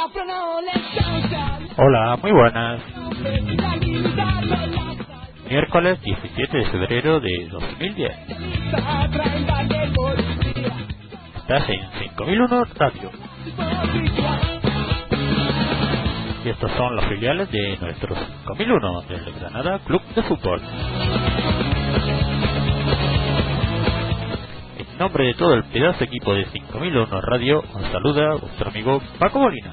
Hola, muy buenas. Miércoles 17 de febrero de 2010. Estás en 5001 Radio. Y estos son los filiales de nuestro 5001 del Granada Club de Fútbol. En nombre de todo el pedazo equipo de 5001 Radio, os saluda vuestro amigo Paco Molina.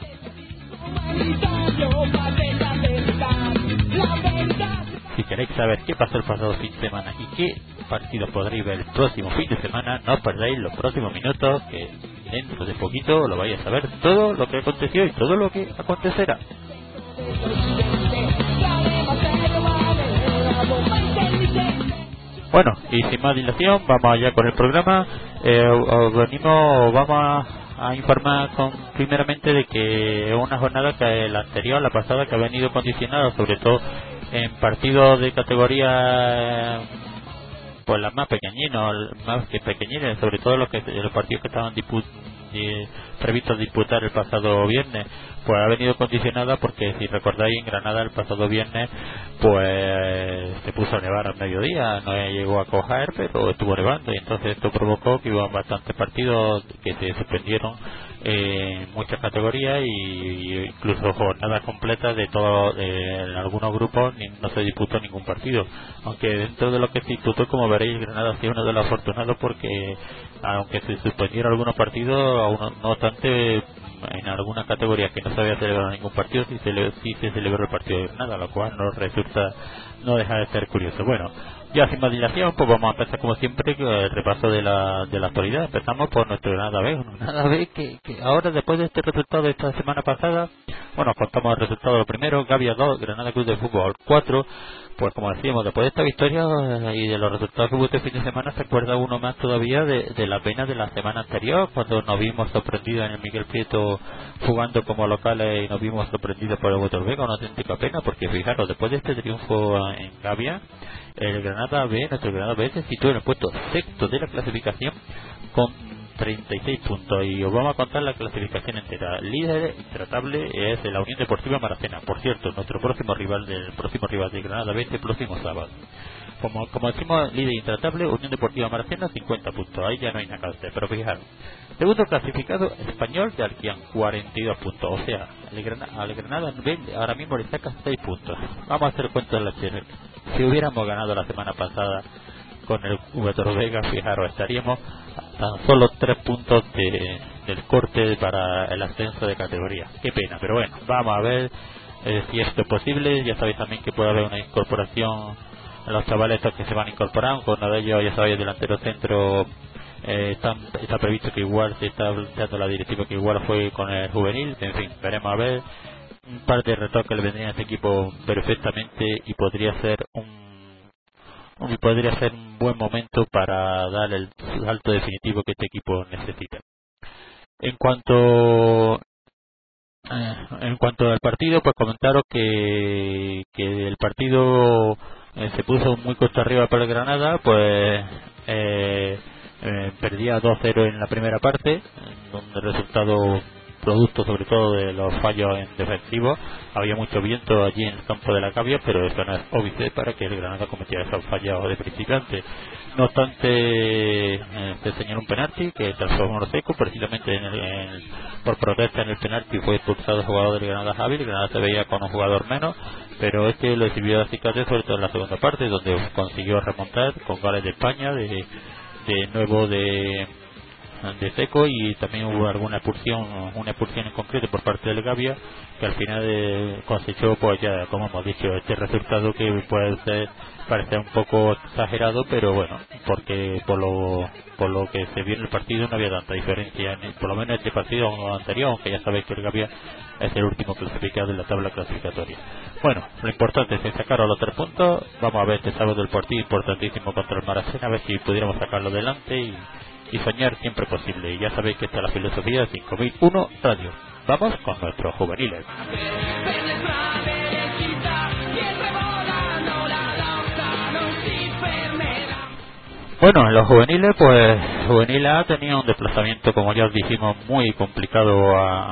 Si queréis saber qué pasó el pasado fin de semana y qué partido podréis ver el próximo fin de semana, no os perdáis los próximos minutos, que dentro de poquito lo vais a saber todo lo que aconteció y todo lo que acontecerá. Bueno, y sin más dilación, vamos allá con el programa. Vamos a informar primeramente de que es una jornada que la anterior, la pasada, que ha venido condicionada sobre todo en partidos de categoría, pues las más pequeñinas, sobre todo los partidos que estaban previstos disputar el pasado viernes, pues ha venido condicionada porque, si recordáis, en Granada el pasado viernes pues se puso a nevar al mediodía, no llegó a coger, pero estuvo nevando, y entonces esto provocó que hubo bastantes partidos que se suspendieron en muchas categorías, y incluso jornadas completas de todo. En algunos grupos no se disputó ningún partido, aunque dentro de lo que se disputó, como veréis, Granada ha sido uno de los afortunados, porque aunque se suspendieron algunos partidos, no obstante, en algunas categorías que no se había celebrado ningún partido, sí se celebró el partido de Granada, lo cual no deja de ser curioso. Bueno, ya sin más dilación, pues vamos a empezar como siempre con el repaso de la actualidad. Empezamos por nuestro Granada B. Granada B, que ahora, después de este resultado de esta semana pasada, bueno, contamos el resultado. Lo primero: Gavia 2, Granada Club de Fútbol 4. Pues como decíamos, después de esta victoria y de los resultados que hubo este fin de semana, se acuerda uno más todavía de la pena de la semana anterior, cuando nos vimos sorprendidos en el Miguel Prieto jugando como locales, y nos vimos sorprendidos por el Botorvega. Una auténtica pena, porque fijaros, después de este triunfo en Gavia, nuestro Granada B se sitúa en el puesto sexto de la clasificación con 36 puntos, y os vamos a contar la clasificación entera. Líder intratable es la Unión Deportiva Maracena, por cierto, nuestro próximo rival de Granada B este próximo sábado. Como decimos, líder intratable Unión Deportiva Maracena, 50 puntos, ahí ya no hay nada que hacer. Pero fijaros, segundo clasificado, Español de Alquián, 42 puntos, o sea, al Granada B ahora mismo le saca 6 puntos. Vamos a hacer cuenta de la chévere. Si hubiéramos ganado la semana pasada con el Botorvega, fijaros, estaríamos a tan solo 3 puntos del corte para el ascenso de categoría. Qué pena, pero bueno, vamos a ver si esto es posible. Ya sabéis también que puede haber una incorporación a los chavales estos que se van a incorporar. Con uno de ellos, ya sabéis, delantero centro, está previsto que igual se está planteando la directiva que igual fue con el juvenil. En fin, veremos a ver. Un par de retoques que le vendrían a este equipo perfectamente, y podría ser un buen momento para dar el salto definitivo que este equipo necesita. En cuanto al partido, pues comentaros que el partido se puso muy costa arriba para el Granada, pues perdía 2-0 en la primera parte, donde el resultado producto sobre todo de los fallos en defensivos. Había mucho viento allí en el campo de la Gavia, pero eso no es óbice para que el Granada cometiera esos fallos de principiante. No obstante, se señaló un penalti que transformó Seco, precisamente por protesta en el penalti fue expulsado el jugador del Granada, Javi. El Granada se veía con un jugador menos, pero este lo sirvió de acicate, sobre todo en la segunda parte, donde consiguió remontar con goles de España, de nuevo de Seco, y también hubo una expulsión en concreto por parte del Gavia, que al final cosechó, pues ya como hemos dicho, este resultado que puede parecer un poco exagerado, pero bueno, porque por lo que se vio en el partido no había tanta diferencia, por lo menos este partido anterior, aunque ya sabéis que el Gavia es el último clasificado en la tabla clasificatoria. Bueno, lo importante es sacar los 3 puntos. Vamos a ver este sábado el partido importantísimo contra el Maracena, a ver si pudiéramos sacarlo adelante y soñar siempre posible. Y ya sabéis que esta es la filosofía de 5001 Radio. Vamos con nuestros juveniles. Bueno, en los juveniles, pues Juvenil A tenía un desplazamiento, como ya os dijimos, muy complicado a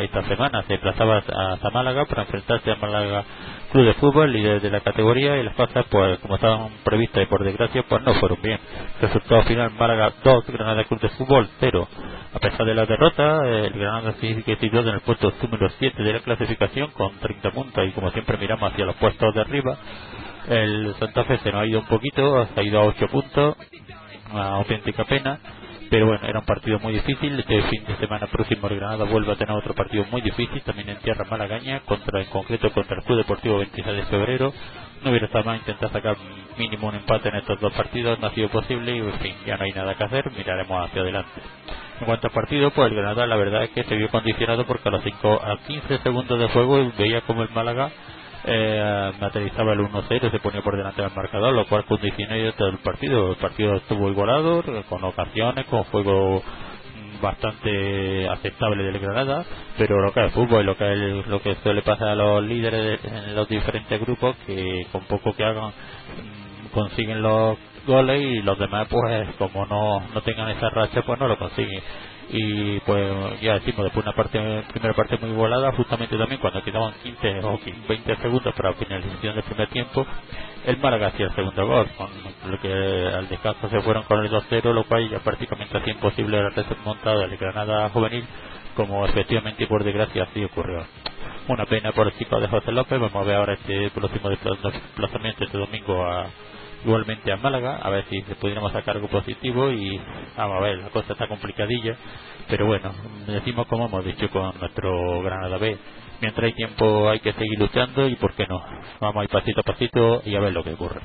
esta semana se desplazaba hasta Málaga para enfrentarse a Málaga Club de Fútbol, líder de la categoría, y las cosas, pues como estaban previstas y por desgracia, pues no fueron bien. Resultado final: Málaga 2, Granada Club de Fútbol 0. A pesar de la derrota, el Granada sigue que situado en el puesto número 7 de la clasificación con 30 puntos, y como siempre miramos hacia los puestos de arriba, el Santa Fe se nos ha ido un poquito, se ha ido a 8 puntos, una auténtica pena. Pero bueno, era un partido muy difícil. Este fin de semana próximo el Granada vuelve a tener otro partido muy difícil, también en tierra malagaña, en concreto contra el Club Deportivo 26 de febrero. No hubiera estado mal intentar sacar mínimo un empate en estos dos partidos, no ha sido posible y en fin, ya no hay nada que hacer, miraremos hacia adelante. En cuanto al partido, pues el Granada la verdad es que se vio condicionado porque a 15 segundos de juego veía como el Málaga materializaba el 1-0, se ponía por delante del marcador, lo cual condicionó todo el partido. El partido estuvo igualado, con ocasiones, con juego bastante aceptable del Granada, pero lo que es fútbol, lo que suele pasar a los líderes en los diferentes grupos, que con poco que hagan consiguen los goles, y los demás pues como no tengan esa racha pues no lo consiguen. Y pues ya decimos, después una primera parte muy volada, justamente también cuando quedaban 15 o 20 segundos para la finalización del primer tiempo, el Málaga hacía el segundo gol, con lo que al descanso se fueron con el 2-0, lo cual ya prácticamente hacía imposible la remontada del Granada juvenil, como efectivamente y por desgracia así ocurrió. Una pena por el chico de José López. Vamos a ver ahora este próximo desplazamiento este domingo igualmente a Málaga, a ver si pudiéramos sacar algo positivo, y vamos a ver, la cosa está complicadilla, pero bueno, decimos como hemos dicho con nuestro Granada B, mientras hay tiempo hay que seguir luchando, y por qué no, vamos a ir pasito a pasito y a ver lo que ocurre.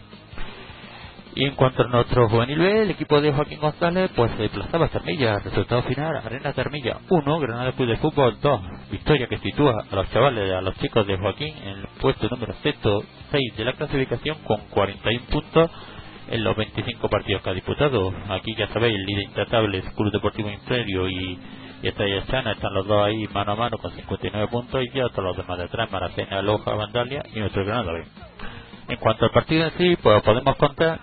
Y en cuanto a nuestro juvenil B, el equipo de Joaquín González pues se desplazaba a Cermilla. Resultado final: Arena Cermilla 1, Granada Club de Fútbol 2. Victoria que sitúa a los chavales, a los chicos de Joaquín en el puesto número 106 de la clasificación con 41 puntos en los 25 partidos que ha disputado. Aquí ya sabéis, el líder intratable es Club Deportivo Imperio y Estrella Chana, están los dos ahí mano a mano con 59 puntos, y ya todos los demás detrás: Maracena, Loja, Vandalia y nuestro Granada B. En cuanto al partido en sí, pues podemos contar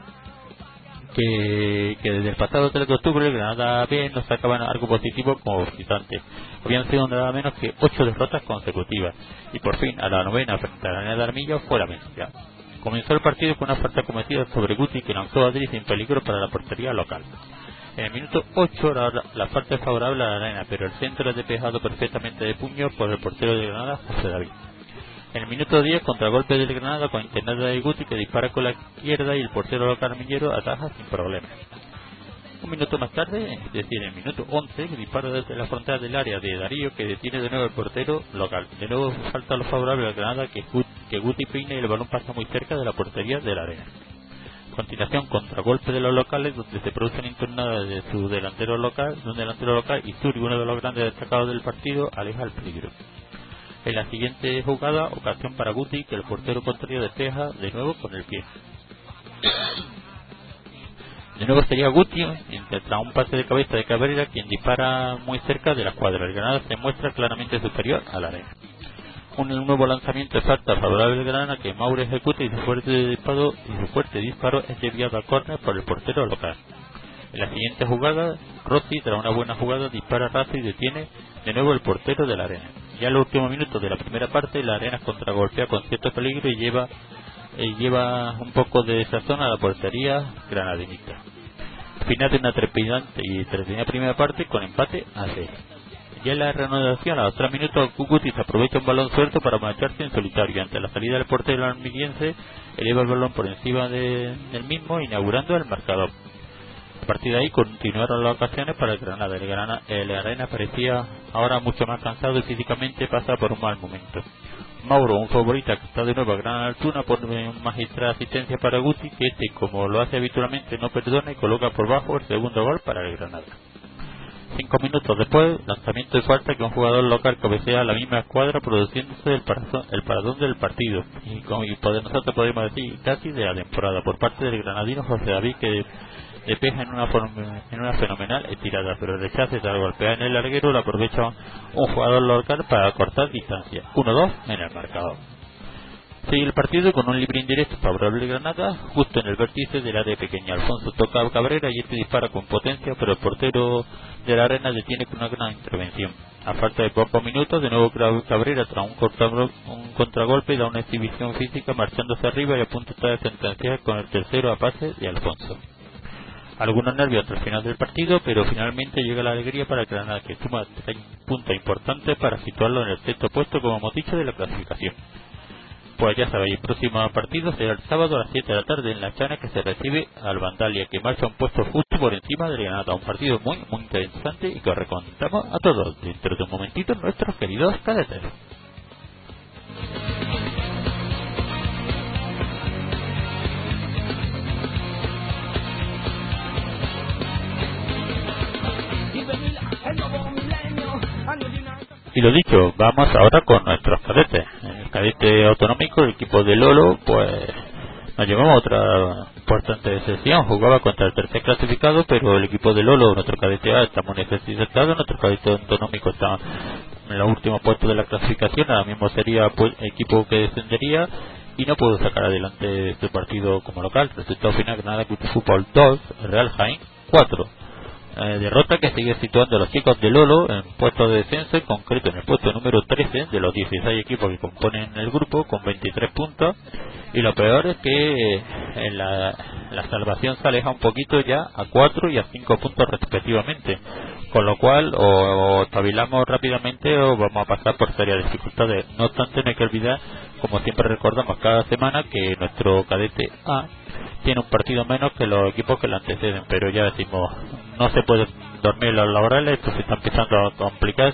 que desde el pasado 3 de octubre el Granada B no sacaban algo positivo como visitante. Habían sido nada menos que 8 derrotas consecutivas, y por fin a la novena frente a la Arena de Armilla fue la vencida. Comenzó el partido con una falta cometida sobre Guti, que lanzó a Adri sin peligro para la portería local. En el minuto 8 la falta es favorable a la Arena, pero el centro es despejado perfectamente de puño por el portero de Granada, José David. En el minuto 10, contragolpe del Granada con internada de Guti, que dispara con la izquierda y el portero local armillero ataja sin problema. Un minuto más tarde, es decir, en el minuto 11, dispara desde la frontera del área de Darío, que detiene de nuevo el portero local. De nuevo falta lo favorable al Granada, que Guti peina y el balón pasa muy cerca de la portería de la Arena. A continuación, contragolpe de los locales, donde se produce una internada de un delantero local, y Zuri, uno de los grandes destacados del partido, aleja el peligro. En la siguiente jugada, ocasión para Guti, que el portero contrario despeja de nuevo con el pie. De nuevo sería Guti, tras un pase de cabeza de Cabrera, quien dispara muy cerca de la cuadra. El Granada se muestra claramente superior a la Arena. Un nuevo lanzamiento de falta favorable del Granada, que Mauro ejecuta, y su fuerte disparo es desviado a córner por el portero local. En la siguiente jugada, Rossi, tras una buena jugada, dispara raso y detiene de nuevo el portero de la Arena. Ya en los últimos minutos de la primera parte, la Arena contragolpea con cierto peligro y lleva un poco de desazón a la portería granadinista. Final de una trepidante y entretenida primera parte con empate a 0. Ya en la reanudación, a los 3 minutos, Guti aprovecha un balón suelto para marcharse en solitario. Ante la salida del portero armillense, eleva el balón por encima del mismo, inaugurando el marcador. A partir de ahí continuaron las ocasiones para el Granada. El Arena parecía ahora mucho más cansado y físicamente pasa por un mal momento. Mauro, un favorita que está de nuevo a gran altura, pone una magistrada asistencia para Guti, que como lo hace habitualmente, no perdona y coloca por bajo el segundo gol para el Granada. 5 minutos después, lanzamiento de falta que un jugador local cabecea a la misma escuadra, produciéndose el paradón del partido, y nosotros podemos decir casi de la temporada, por parte del granadino José David, que despeja en una fenomenal estirada, pero el rechace tras golpear en el larguero lo aprovecha un jugador local para cortar distancia. 1-2 en el marcador. Sigue el partido con un libre indirecto favorable de Granada, justo en el vértice del área pequeña. Alfonso toca a Cabrera y este dispara con potencia, pero el portero de la Arena detiene con una gran intervención. A falta de pocos minutos, de nuevo Cabrera tras un contragolpe da una exhibición física marchándose arriba y a punto está de sentenciar con el tercero a pase de Alfonso. Algunos nervios hasta el final del partido, pero finalmente llega la alegría para Granada, que suma 3 puntos importantes para situarlo en el sexto puesto, como hemos dicho, de la clasificación. Pues ya sabéis, el próximo partido será el sábado a las 7 de la tarde en La Chana, que se recibe al Vandalia, que marcha un puesto justo por encima de Granada. Un partido muy interesante y que os recomendamos a todos dentro de un momentito nuestros queridos cadetes. Y lo dicho, vamos ahora con nuestros cadetes. En el cadete autonómico, el equipo de Lolo, pues nos llevamos otra importante sesión. Jugaba contra el tercer clasificado, pero el equipo de Lolo, nuestro cadete A, está muy necesitado. Nuestro cadete autonómico está en los últimos puestos de la clasificación. Ahora mismo sería pues, equipo que descendería y no pudo sacar adelante este partido como local. Resultado final: Granada Club de Fútbol 2, Real Jaén 4. Derrota que sigue situando a los chicos de Lolo en puestos de descenso, en concreto en el puesto número 13 de los 16 equipos que componen el grupo, con 23 puntos. Y lo peor es que la salvación se aleja un poquito ya a 4 y a 5 puntos respectivamente, con lo cual o espabilamos rápidamente o vamos a pasar por serias dificultades. No obstante, no hay que olvidar, como siempre recordamos cada semana, que nuestro cadete A tiene un partido menos que los equipos que lo anteceden, pero ya decimos, no se pueden dormir los laborales, esto se está empezando a complicar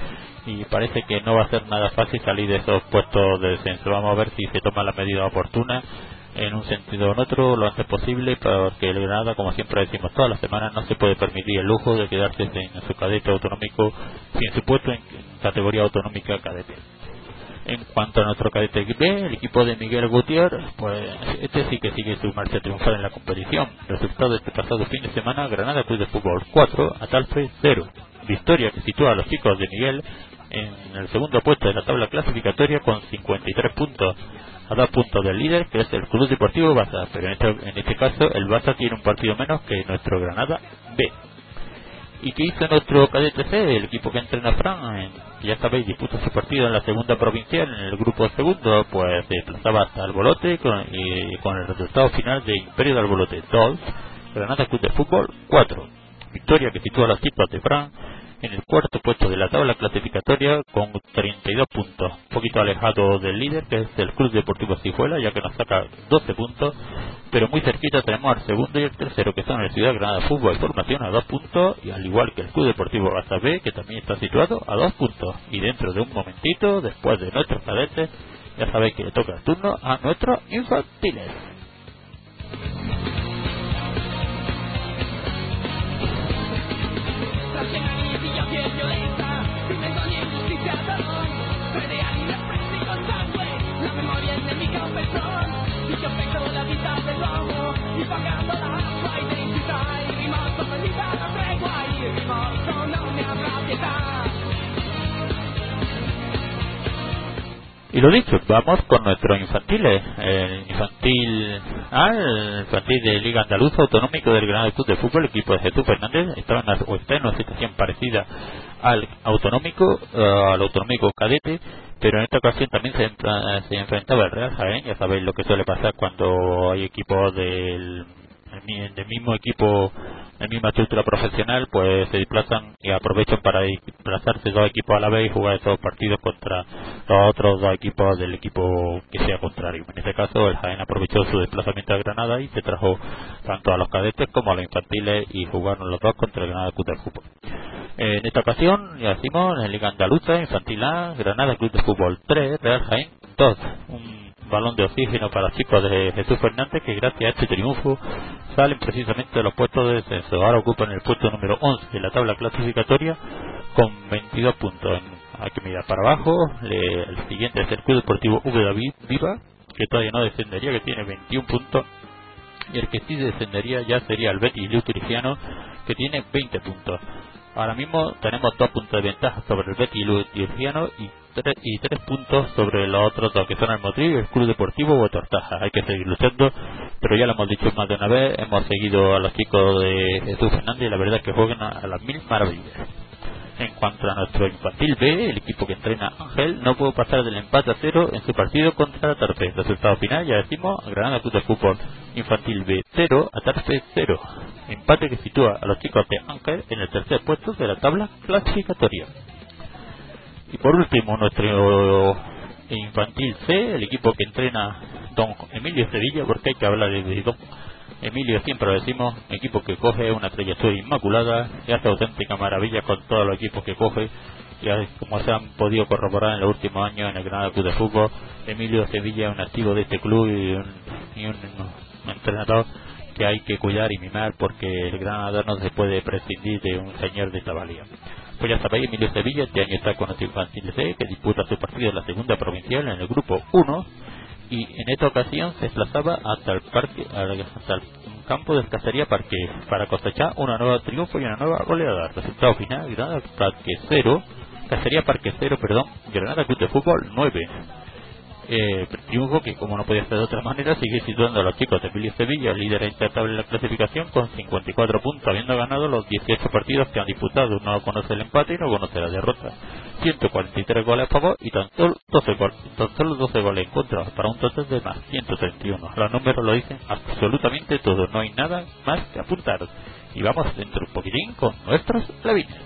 y parece que no va a ser nada fácil salir de esos puestos de descenso. Vamos a ver si se toman las medidas oportunas en un sentido o en otro lo antes posible, porque el Granada, como siempre decimos todas las semanas, no se puede permitir el lujo de quedarse en su cadete autonómico sin su puesto en categoría autonómica cadete. En cuanto a nuestro cadete B, el equipo de Miguel Gutiérrez, pues este sí que sigue su marcha triunfal en la competición. Resultado de este pasado fin de semana: Granada Club de Fútbol 4, Atalfe 0. Victoria que sitúa a los chicos de Miguel en el segundo puesto de la tabla clasificatoria con 53 puntos, a 2 puntos del líder, que es el Club Deportivo Baza, pero en este caso el Baza tiene un partido menos que nuestro Granada B. ¿Y qué hizo nuestro cadete C, el equipo que entrena Fran? Ya sabéis, disputa su partido en la segunda provincial, en el grupo segundo, pues se desplazaba hasta Albolote con el resultado final de Imperio de Albolote 2, Granada Club de Fútbol 4. Victoria que sitúa a los chicos de Fran en el cuarto puesto de la tabla clasificatoria con 32 puntos, un poquito alejado del líder, que es el Club Deportivo Cijuela, ya que nos saca 12 puntos, pero muy cerquita tenemos al segundo y el tercero, que son el Ciudad Granada Fútbol y Formación a 2 puntos, y al igual que el Club Deportivo Baza B, que también está situado a 2 puntos. Y dentro de un momentito, después de nuestros cadetes, ya sabéis que le toca el turno a nuestros infantiles. Y lo dicho, vamos con nuestros infantiles. El infantil A, el infantil de Liga Andaluza Autonómico del Granada Club de Fútbol, el equipo de Jesús Fernández, está en una situación parecida al autonómico cadete, pero en esta ocasión también se enfrentaba al Real Jaén. Ya sabéis lo que suele pasar cuando hay equipos del mismo equipo, la misma estructura profesional, pues se desplazan y aprovechan para desplazarse dos equipos a la vez y jugar esos partidos contra los otros dos equipos del equipo que sea contrario. En este caso el Jaén aprovechó su desplazamiento a Granada y se trajo tanto a los cadetes como a los infantiles y jugaron los dos contra el Granada Club de Fútbol. En esta ocasión, ya decimos, en Liga Andaluza, Infantil A, Granada Club de Fútbol 3, Real Jaén 2. Un balón de oxígeno para los chicos de Jesús Fernández, que gracias a este triunfo salen precisamente de los puestos de descenso. Ahora ocupan el puesto número 11 de la tabla clasificatoria con 22 puntos. Hay que mirar para abajo. El siguiente es el Club Deportivo Viva, que todavía no descendería, que tiene 21 puntos. Y el que sí descendería ya sería el Betis Luturiciano, que tiene 20 puntos. Ahora mismo tenemos 2 puntos de ventaja sobre el Betis Luturiciano y 3 puntos sobre los otros dos, que son el Motril y el Club Deportivo Botortaja. Hay que seguir luchando, pero ya lo hemos dicho más de una vez, hemos seguido a los chicos de Jesús Fernández y la verdad es que juegan a las mil maravillas. En cuanto a nuestro infantil B, el equipo que entrena Ángel no pudo pasar del empate a 0 en su partido contra Atarfe. Resultado final, ya decimos, Granada Club de Fútbol Infantil B 0, Atarfe 0. Empate que sitúa a los chicos de Ángel en el tercer puesto de la tabla clasificatoria. Y por último, nuestro infantil C, el equipo que entrena don Emilio Sevilla, porque hay que hablar de don Emilio, siempre lo decimos, equipo que coge una trayectoria inmaculada y hace auténtica maravilla con todos los equipos que coge, ya como se han podido corroborar en los últimos años en el Granada Club de Fútbol. Emilio Sevilla es un activo de este club y un entrenador que hay que cuidar y mimar, porque el Granada no se puede prescindir de un señor de esta valía. Pues ya sabéis, Emilio Sevilla este año está con nuestro infantil C, que disputa su partido en la segunda provincial en el grupo 1, y en esta ocasión se desplazaba hasta el campo del Cacería Parque para cosechar una nueva triunfo y una nueva goleada. Resultado final, Cacería Parque 0, Granada Club de Fútbol 9. Triunfo que, como no podía ser de otra manera, sigue situando a los chicos de Emilio Sevilla líder intratable en la clasificación con 54 puntos, habiendo ganado los 18 partidos que han disputado. No conoce el empate y no conoce la derrota. 143 goles a favor y tan solo 12 goles en contra, para un total de más 131. Los números lo dicen absolutamente todo, no hay nada más que apuntar. Y vamos dentro un poquitín con nuestros levines.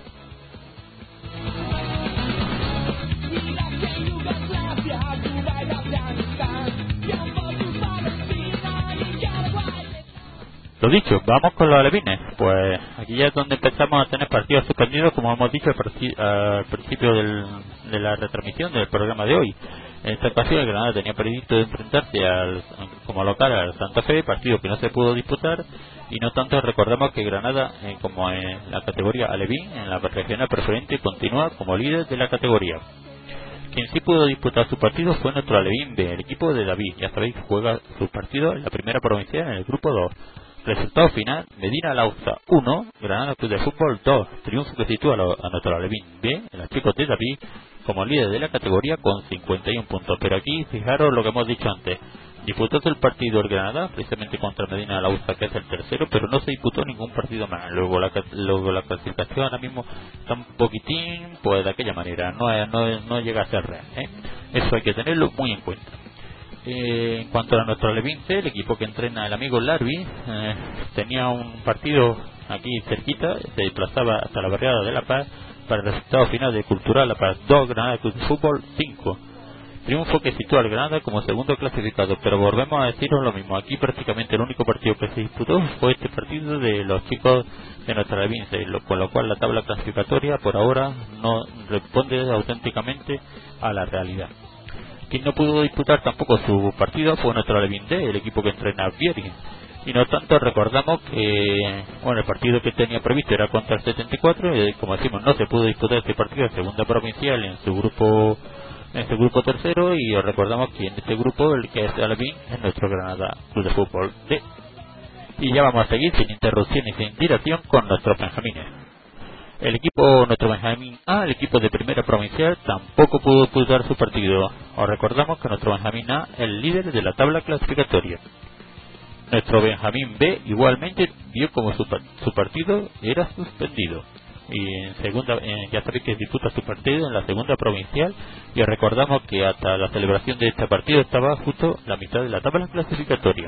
Lo dicho, vamos con los alevines. Pues aquí ya es donde empezamos a tener partidos suspendidos, como hemos dicho al principio de la retransmisión del programa de hoy. En esta ocasión el Granada tenía previsto enfrentarse como local al Santa Fe, partido que no se pudo disputar, y no tanto. Recordamos que Granada, como en la categoría alevín, en la regional preferente, continúa como líder de la categoría. Quien sí pudo disputar su partido fue nuestro alevín B, el equipo de David. Ya sabéis, juega su partido en la primera provincial en el grupo 2. Resultado final, Medina Lauza 1, Granada Club de Fútbol 2. Triunfo que sitúa a nuestro alevín B, en los chicos de David, como líder de la categoría con 51 puntos. Pero aquí, fijaros lo que hemos dicho antes. Disputó el partido el Granada, precisamente contra Medina Lauza, que es el tercero, pero no se disputó ningún partido más. Luego la clasificación ahora mismo está un poquitín, pues de aquella manera, no llega a ser real, ¿eh? Eso hay que tenerlo muy en cuenta. En cuanto a nuestro alevín C, el equipo que entrena el amigo Larvi, tenía un partido aquí cerquita, se desplazaba hasta la barriada de La Paz para el resultado final de Cultural La Paz 2, Granada Club de Fútbol 5. Triunfo que sitúa al Granada como segundo clasificado, pero volvemos a deciros lo mismo. Aquí prácticamente el único partido que se disputó fue este partido de los chicos de nuestra alevín C, con lo cual la tabla clasificatoria por ahora no responde auténticamente a la realidad. Quien no pudo disputar tampoco su partido fue nuestro alevín D, el equipo que entrena Vieri. Y no tanto, recordamos que el partido que tenía previsto era contra el 74, y como decimos, no se pudo disputar este partido en segunda provincial en su grupo tercero, y os recordamos que en este grupo el que es alevín es nuestro Granada Club de Fútbol D. Y ya vamos a seguir sin interrupción y sin dilación con nuestros benjamines. Nuestro Benjamín A, el equipo de primera provincial, tampoco pudo disputar su partido. Os recordamos que nuestro Benjamín A es el líder de la tabla clasificatoria. Nuestro Benjamín B igualmente vio como su partido era suspendido. Y ya sabéis que disputa su partido en la segunda provincial, y os recordamos que hasta la celebración de este partido estaba justo la mitad de la tabla clasificatoria.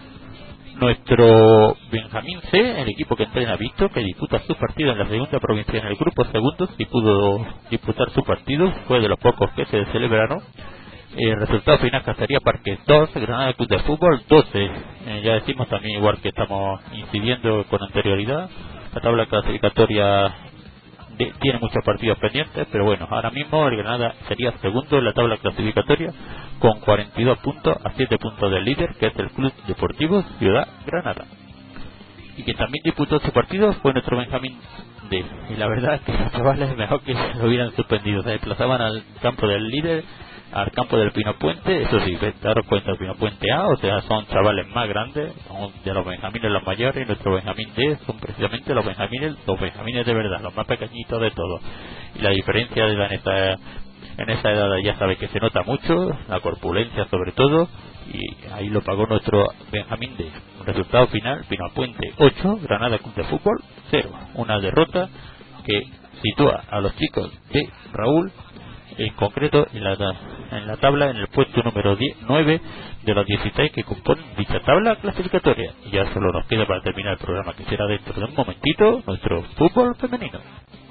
Nuestro Benjamín C, el equipo que entrena Víctor, que disputa su partido en la segunda provincial en el grupo segundo, y pudo disputar su partido, fue de los pocos que se celebraron. Resultado final, Cacería Parque 2, Granada Club de Fútbol 12. Ya decimos también, igual que estamos incidiendo con anterioridad, la tabla clasificatoria tiene muchos partidos pendientes, pero bueno, ahora mismo el Granada sería segundo en la tabla clasificatoria con 42 puntos a 7 puntos del líder, que es el Club Deportivo Ciudad Granada. Y quien también disputó su partido fue nuestro Benjamín D. Y la verdad es que los chavales mejor que lo hubieran suspendido. Se desplazaban al campo del líder, al campo del Pino Puente. Eso sí, daros cuenta, el Pino Puente A, o sea, son chavales más grandes, son de los benjamines los mayores, y nuestro Benjamín D son precisamente los benjamines de verdad, los más pequeñitos de todos. Y la diferencia en esa edad ya sabéis que se nota mucho, la corpulencia sobre todo, y ahí lo pagó nuestro Benjamín D. Un resultado final, Pino Puente 8, Granada Club de Fútbol 0. Una derrota que sitúa a los chicos de Raúl, en concreto en la tabla, en el puesto número 9 de los 16 que componen dicha tabla clasificatoria. Y ya solo nos queda para terminar el programa, que será dentro de un momentito, nuestro fútbol femenino.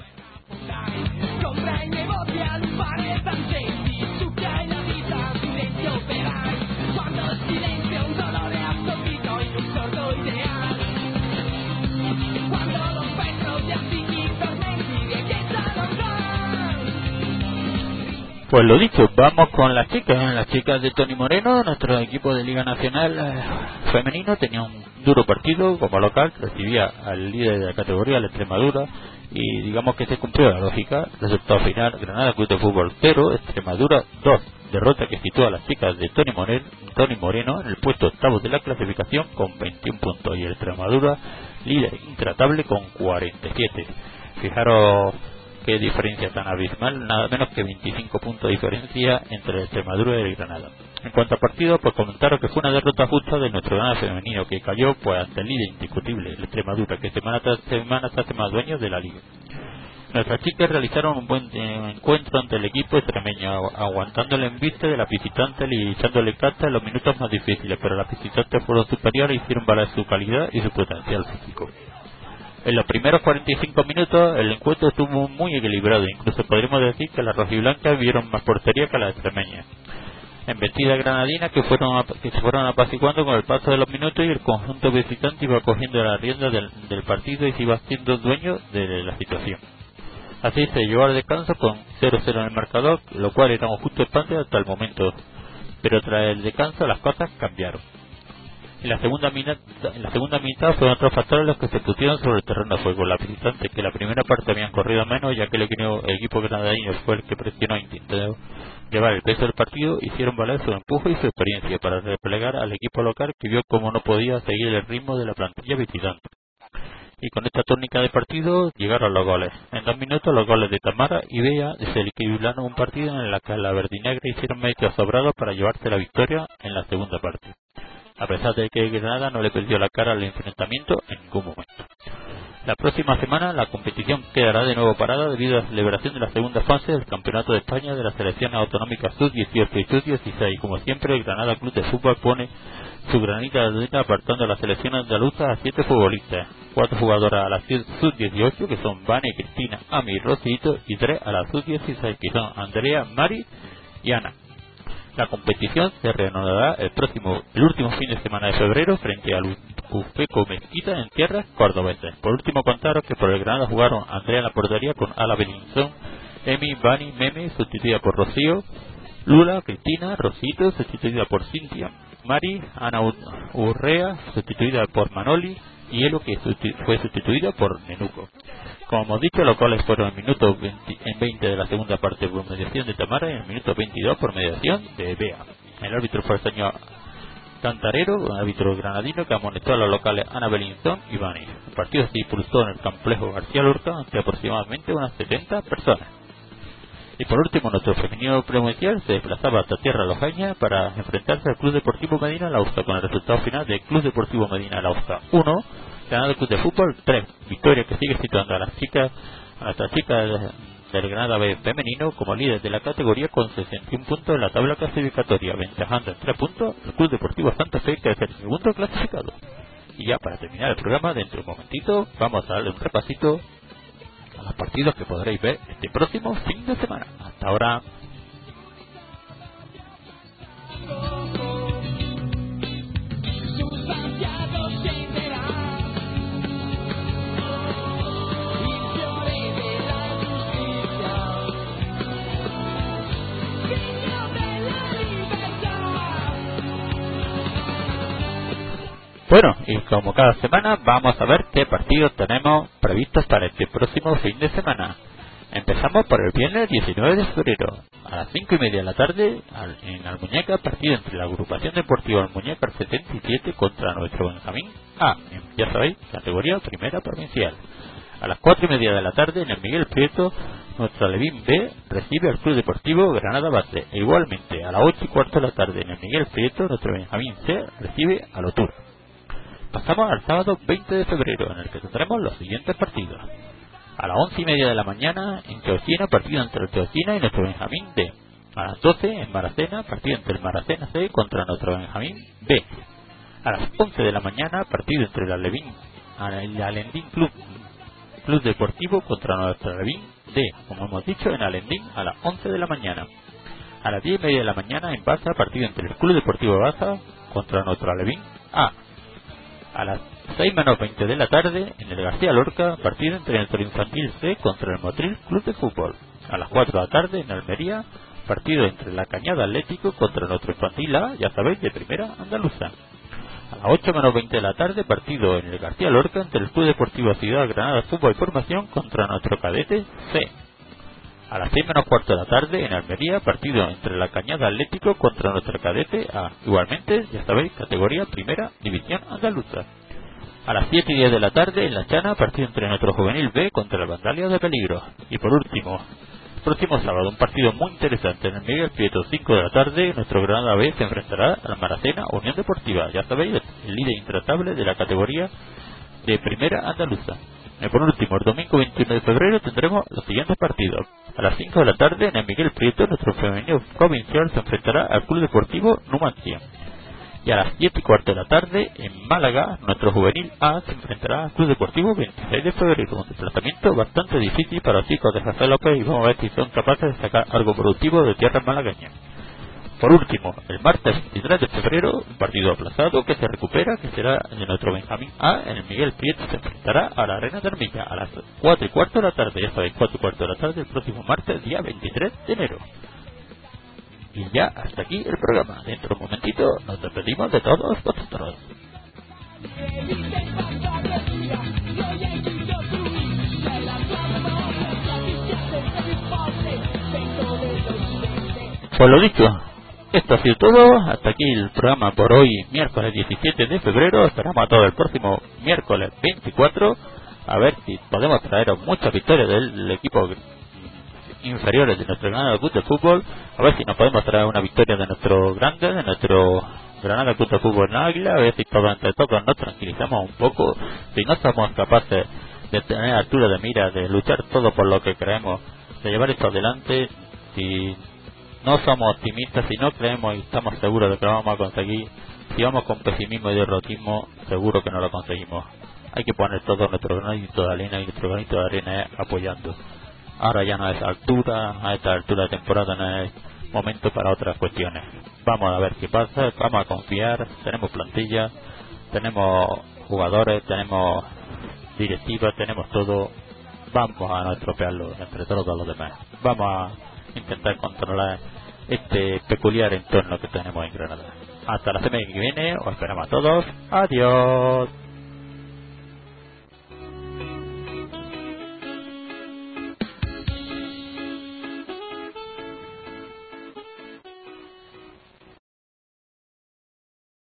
Pues lo dicho, vamos con las chicas de Tony Moreno. Nuestro equipo de Liga Nacional femenino tenía un duro partido como local, recibía al líder de la categoría, la Extremadura, y digamos que se cumplió la lógica. Resultado final: Granada Club de Fútbol 0, Extremadura 2, derrota que sitúa a las chicas de Tony Moreno en el puesto octavo de la clasificación con 21 puntos, y el Extremadura líder intratable con 47. Fijaros qué diferencia tan abismal, nada menos que 25 puntos de diferencia entre el Extremadura y el Granada. En cuanto a partido, pues comentaros que fue una derrota justa de nuestro Granada femenino, que cayó pues ante el líder indiscutible, el Extremadura, que semana tras semana se hace más dueño de la liga. Nuestras chicas realizaron un buen encuentro ante el equipo extremeño, aguantando el embiste de la visitante y echándole carta en los minutos más difíciles, pero las visitantes fueron superiores y hicieron valer su calidad y su potencial físico. En los primeros 45 minutos el encuentro estuvo muy equilibrado, incluso podríamos decir que las rojiblancas vieron más portería que las extremeñas. Embestidas granadinas que se fueron apaciguando con el paso de los minutos, y el conjunto visitante iba cogiendo la rienda del partido y se iba haciendo dueño de la situación. Así se llevó al descanso con 0-0 en el marcador, lo cual era un justo empate hasta el momento, pero tras el descanso las cosas cambiaron. En la segunda mitad fueron otros factores los que se pusieron sobre el terreno de juego. Las visitantes, que la primera parte habían corrido menos, ya que el equipo granadino fue el que presionó e intentó llevar el peso del partido, hicieron valer su empuje y su experiencia para replegar al equipo local, que vio como no podía seguir el ritmo de la plantilla visitante. Y con esta tónica de partido llegaron los goles. En 2 minutos los goles de Tamara y Bea se equilibraron un partido en el que la verdinegra hicieron méritos sobrados para llevarse la victoria en la segunda parte, a pesar de que Granada no le perdió la cara al enfrentamiento en ningún momento. La próxima semana la competición quedará de nuevo parada debido a la celebración de la segunda fase del Campeonato de España de las selecciones autonómicas sub-18 y sub-16. Como siempre, el Granada Club de Fútbol pone su granita de arena apartando a la selección andaluza a 7 futbolistas, 4 jugadoras a la sub-18, que son Vane, Cristina, Ami y Rosito, y 3 a la sub-16, que son Andrea, Mari y Ana. La competición se reanudará el último fin de semana de febrero frente al Ufeco Mezquita en tierras cordobesas. Por último, contaros que por el Granada jugaron Andrea en la portería con Ala Belinzón, Emi, Bani, Meme, sustituida por Rocío, Lula, Cristina, Rosito, sustituida por Cintia, Mari, Ana Urrea, sustituida por Manoli, y Elo, que fue sustituida por Nenuco. Como hemos dicho, los goles fueron en minuto 20 de la segunda parte por mediación de Tamara y en el minuto 22 por mediación de Bea. El árbitro fue el señor Cantarero, un árbitro granadino que amonestó a los locales Ana Belinzón y Bani. El partido se impulsó en el complejo García Lorca ante aproximadamente unas 70 personas. Y por último, nuestro femenino provincial se desplazaba hasta tierra lojeña para enfrentarse al Club Deportivo Medina Lausta, con el resultado final de Club Deportivo Medina Lausta 1, Granada Club de Fútbol 3, victoria que sigue situando a nuestras chicas del Granada B femenino como líder de la categoría con 61 puntos en la tabla clasificatoria, ventajando en 3 puntos el Club Deportivo Santa Fe, que es el segundo clasificado. Y ya para terminar el programa, dentro de un momentito, vamos a darle un repasito a los partidos que podréis ver este próximo fin de semana. Hasta ahora. Bueno, y como cada semana vamos a ver qué partidos tenemos previstos para este próximo fin de semana. Empezamos por el viernes 19 de febrero, a las 5:30 de la tarde, en Almuñécar, partido entre la agrupación deportiva Almuñécar 77 contra nuestro Benjamín A, ya sabéis, categoría primera provincial. A las 4:30 de la tarde, en el Miguel Prieto, nuestro Alevín B recibe al Club Deportivo Granada Bate. E igualmente, a las 8:15 de la tarde, en el Miguel Prieto, nuestro Benjamín C recibe al Otur. Pasamos al sábado 20 de febrero, en el que tendremos los siguientes partidos. A las 11:30 de la mañana en Teocina, partido entre el Teocina y nuestro Benjamín B. A las 12 en Maracena, partido entre el Maracena C contra nuestro Benjamín B. A las 11 de la mañana, partido entre el Alendín Club Deportivo contra nuestro Alevín D. Como hemos dicho, en Alendín a las 11 de la mañana. A las 10:30 de la mañana en Baza, partido entre el Club Deportivo Baza contra nuestro Alevín A. A las 6:20 de la tarde en el García Lorca, partido entre nuestro Infantil C contra el Motril Club de Fútbol. A las 4 de la tarde en Almería, partido entre la Cañada Atlético contra nuestro Infantil A, ya sabéis, de primera andaluza. A las 8:20 de la tarde, partido en el García Lorca entre el Club Deportivo Ciudad Granada Fútbol y Formación contra nuestro Cadete C. A las 6:15 de la tarde en Almería, partido entre la Cañada Atlético contra nuestro Cadete A. Igualmente, ya sabéis, categoría Primera División Andaluza. A las 7:10 de la tarde en La Chana, partido entre nuestro Juvenil B contra el Vandalia de Peligro. Y por último, próximo sábado, un partido muy interesante en el Miguel Prieto, 5 de la tarde, nuestro Granada B se enfrentará a la Maracena Unión Deportiva, ya sabéis, el líder intratable de la categoría de Primera Andaluza. Y por último, el domingo 21 de febrero tendremos los siguientes partidos. A las 5 de la tarde en el Miguel Prieto, nuestro femenino provincial se enfrentará al Club Deportivo Numancia. Y a las 7:15 de la tarde en Málaga, nuestro Juvenil A se enfrentará al Club Deportivo 26 de febrero, un desplazamiento bastante difícil para los chicos de José López, y vamos a ver si son capaces de sacar algo productivo de tierras malagueñas. Por último, el martes 23 de febrero, un partido aplazado que se recupera, que será de nuestro Benjamín A, en el Miguel Prieto se enfrentará a la Arena de Armilla a las 4:15 de la tarde, ya sabéis, 4:15 de la tarde el próximo martes, día 23 de enero. Y ya hasta aquí el programa. Dentro de un momentito nos despedimos de todos vosotros. Pues lo dicho, esto ha sido todo. Hasta aquí el programa por hoy, miércoles 17 de febrero. Esperamos a todos el próximo miércoles 24. A ver si podemos traeros muchas victorias del equipo inferiores de nuestro Granada Club de Fútbol. A ver si nos podemos traer una victoria de nuestro grande, de nuestro Granada Club de Fútbol en Águila. A ver si todos entre todos nos tranquilizamos un poco. Si no somos capaces de tener altura de mira, de luchar todo por lo que creemos, de llevar esto adelante, si no somos optimistas, si no creemos y estamos seguros de que lo vamos a conseguir, si vamos con pesimismo y derrotismo, seguro que no lo conseguimos. Hay que poner todo nuestro granito de arena, y nuestro granito de arena es apoyando. Ahora ya no es altura, a esta altura de temporada no es momento para otras cuestiones. Vamos a ver qué pasa, vamos a confiar, tenemos plantilla, tenemos jugadores, tenemos directiva, tenemos todo. Vamos a no estropearlo entre todos los demás. Vamos a intentar controlar este peculiar entorno que tenemos en Granada. Hasta la semana que viene, os esperamos a todos. Adiós.